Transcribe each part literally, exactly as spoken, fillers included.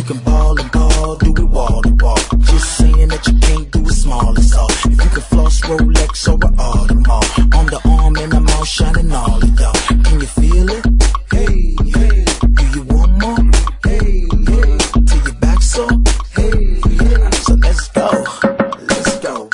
you can ball and ball, do it wall to wall. Just saying that you can't do it small as all. If you can floss Rolex or an Audemars, on the arm and I'm all shining all of y'all. Can you feel it? Hey, hey. Do you want more? Hey, hey. Till your back sore? Hey, hey. So let's go, let's go.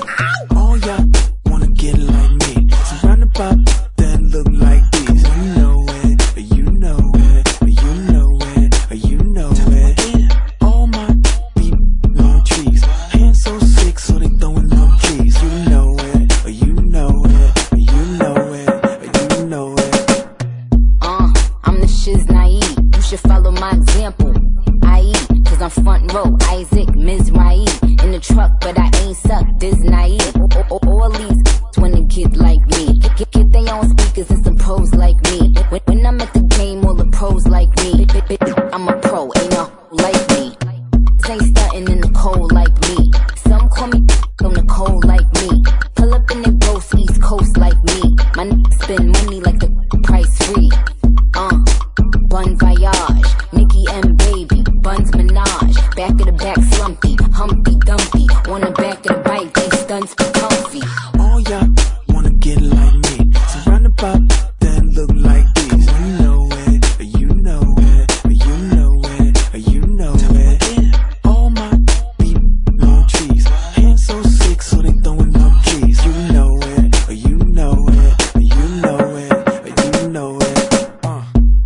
All y'all wanna get like me, so round about that look like this. You know it, you know it, you know it, you know it. All my people long trees, hands so sick so they throwing up trees. You know it, you know it, you know it, you know it. Uh, I'm the shiz naive, you should follow my example. I eat, cause I'm front row, Isaac Mizrahi. In the truck, but I ain't suck, this naive. All these wanna get like me. Get, get their own speakers and some pros like me. When, when I'm at the game, all the pros like me. I'm a pro, ain't no like me. This ain't stuntin' in the cold like me. Some call me on the cold like me. Pull up in the gross East Coast like me. My niggas spend money like the price free. Uh, Bon Voyage, Nicki and Baby, Buns Minaj. Back of the back slumpy, Humpty Dumpty. On the back of the bike, these stunts be comfy. All y'all wanna get like me, so round about that look like this. You know it, you know it, you know it, you know it. All my people long trees, hands so sick so they throwing up trees. You know it, you know it, you know it, you know it. Uh,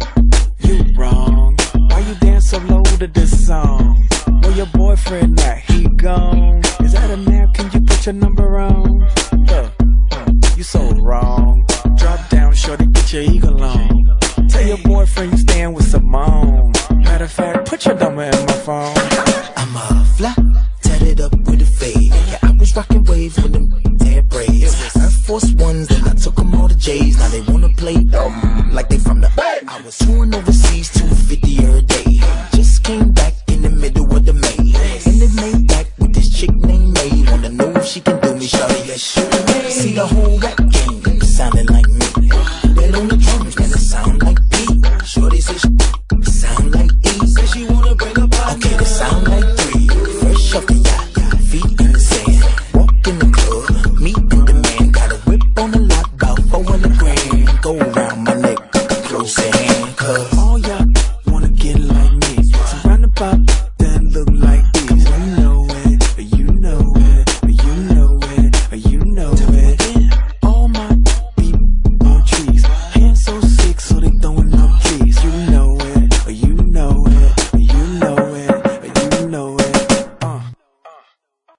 you wrong. Why you dance so low to this song? Where your boyfriend at? He gone. Is that a nap? Can you put your number on? Uh, you so wrong. Drop down, shorty, get your eagle on. Tell your boyfriend you staying with Simone. Matter of fact, put your number in my phone. I'm a fly, tatted up with a fade. Yeah, I was rocking waves with them hair braids. Air Force Ones, then I took them all to J's. Now they wanna play dumb like they from the. I was touring the